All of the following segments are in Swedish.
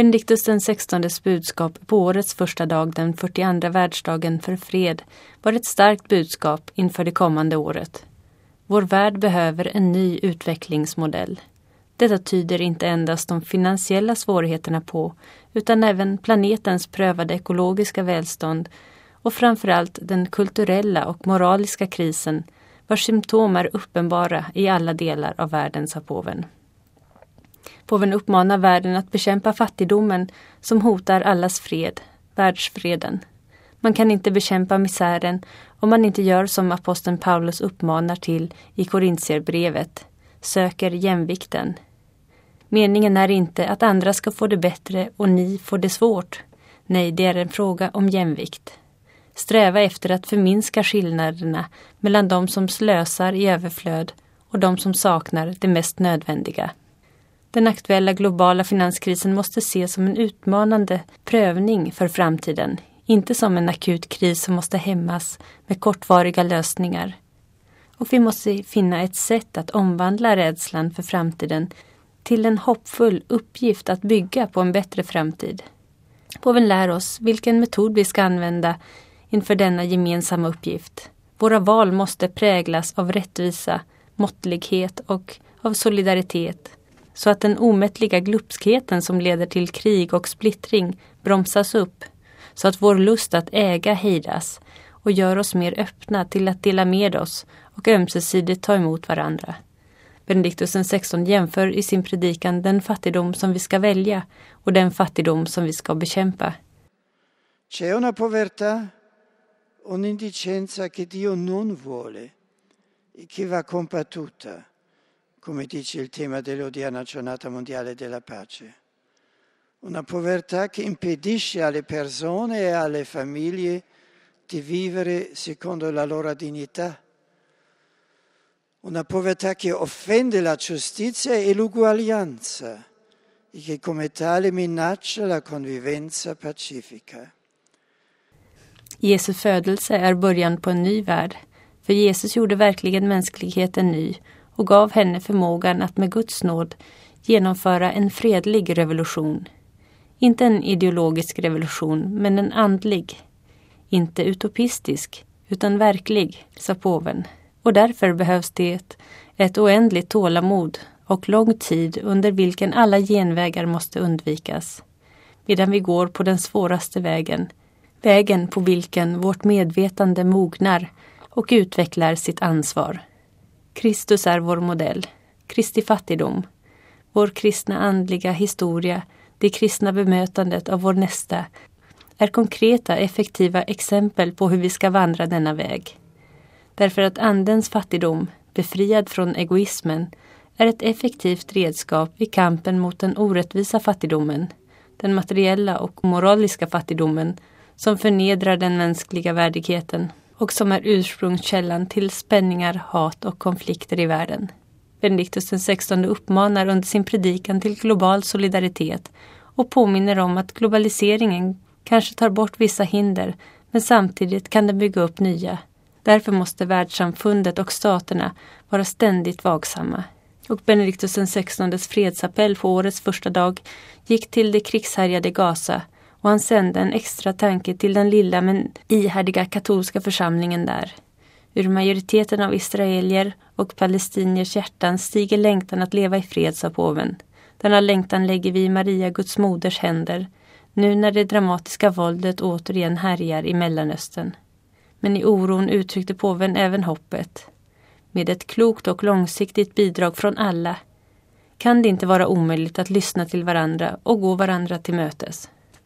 Benediktus den 16:s budskap på årets första dag, den 42:a världsdagen för fred, var ett starkt budskap inför det kommande året. Vår värld behöver en ny utvecklingsmodell. Detta tyder inte endast de finansiella svårigheterna på, utan även planetens prövade ekologiska välstånd och framförallt den kulturella och moraliska krisen, vars symptom är uppenbara i alla delar av världen, sa påven. Påven uppmanar världen att bekämpa fattigdomen som hotar allas fred, världsfreden. Man kan inte bekämpa misären om man inte gör som aposteln Paulus uppmanar till i Korintierbrevet, söker jämvikten. Meningen är inte att andra ska få det bättre och ni får det svårt. Nej, det är en fråga om jämvikt. Sträva efter att förminska skillnaderna mellan de som slösar i överflöd och de som saknar det mest nödvändiga. Den aktuella globala finanskrisen måste ses som en utmanande prövning för framtiden, inte som en akut kris som måste hämmas med kortvariga lösningar. Och vi måste finna ett sätt att omvandla rädslan för framtiden till en hoppfull uppgift att bygga på en bättre framtid. Påven lär oss vilken metod vi ska använda inför denna gemensamma uppgift. Våra val måste präglas av rättvisa, måttlighet och av solidaritet, så att den omättliga glupskheten som leder till krig och splittring bromsas upp, så att vår lust att äga hejdas och gör oss mer öppna till att dela med oss och ömsesidigt ta emot varandra. Benediktus den 16 jämför i sin predikan den fattigdom som vi ska välja och den fattigdom som vi ska bekämpa. C'è una povertà, un'indicenza che Dio non vuole e che va combattuta, come dice il tema dell'odierna giornata mondiale della pace. Una povertà che impedisce alle persone e alle famiglie di vivere secondo la loro dignità. Una povertà che offende la giustizia e l'uguaglianza e che come tale minaccia la convivenza pacifica. Jesu födelse är början på en ny värld, för Jesus gjorde verkligen mänskligheten ny och gav henne förmågan att med Guds nåd genomföra en fredlig revolution. Inte en ideologisk revolution, men en andlig. Inte utopistisk, utan verklig, sa påven. Och därför behövs det ett oändligt tålamod och lång tid under vilken alla genvägar måste undvikas. Medan vi går på den svåraste vägen, vägen på vilken vårt medvetande mognar och utvecklar sitt ansvar. Kristus är vår modell, Kristi fattigdom, vår kristna andliga historia, det kristna bemötandet av vår nästa, är konkreta, effektiva exempel på hur vi ska vandra denna väg. Därför att andens fattigdom, befriad från egoismen, är ett effektivt redskap i kampen mot den orättvisa fattigdomen, den materiella och moraliska fattigdomen som förnedrar den mänskliga värdigheten och som är ursprungskällan till spänningar, hat och konflikter i världen. Benediktus den 16 uppmanar under sin predikan till global solidaritet och påminner om att globaliseringen kanske tar bort vissa hinder, men samtidigt kan den bygga upp nya. Därför måste världssamfundet och staterna vara ständigt vaksamma. Och Benediktus den 16:s fredsappell på årets första dag gick till det krigshärjade Gaza, och han sände en extra tanke till den lilla men ihärdiga katolska församlingen där. Ur majoriteten av israelier och palestiniers hjärtan stiger längtan att leva i fred, sa påven. Denna längtan lägger vi i Maria, Guds moders händer, nu när det dramatiska våldet återigen härjar i Mellanöstern. Men i oron uttryckte påven även hoppet. Med ett klokt och långsiktigt bidrag från alla kan det inte vara omöjligt att lyssna till varandra och gå varandra till mötes.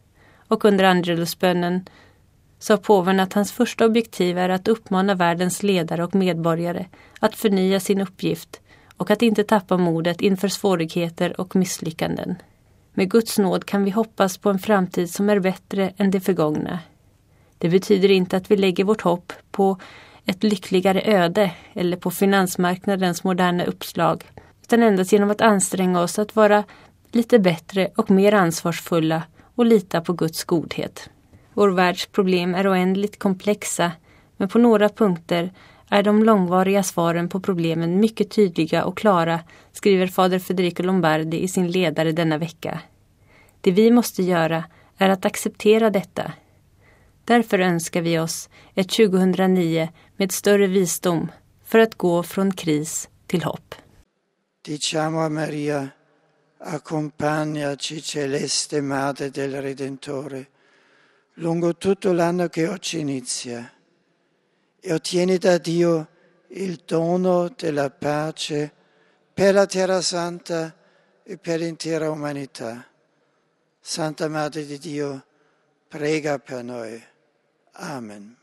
Och under Angelusbönen sa påven att hans första objektiv är att uppmana världens ledare och medborgare att förnya sin uppgift och att inte tappa modet inför svårigheter och misslyckanden. Med Guds nåd kan vi hoppas på en framtid som är bättre än det förgångna. Det betyder inte att vi lägger vårt hopp på ett lyckligare öde eller på finansmarknadens moderna uppslag, utan endast genom att anstränga oss att vara lite bättre och mer ansvarsfulla och lita på Guds godhet. Vår världs problem är oändligt komplexa, men på några punkter är de långvariga svaren på problemen mycket tydliga och klara, skriver fader Federico Lombardi i sin ledare denna vecka. Det vi måste göra är att acceptera detta. Därför önskar vi oss ett 2009 med större visdom för att gå från kris till hopp. Diciamo a Maria, accompagnaci celeste Madre del Redentore, lungo tutto l'anno che oggi inizia, e ottieni da Dio il dono della pace per la Terra Santa e per l'intera umanità. Santa Madre di Dio, prega per noi. Amen.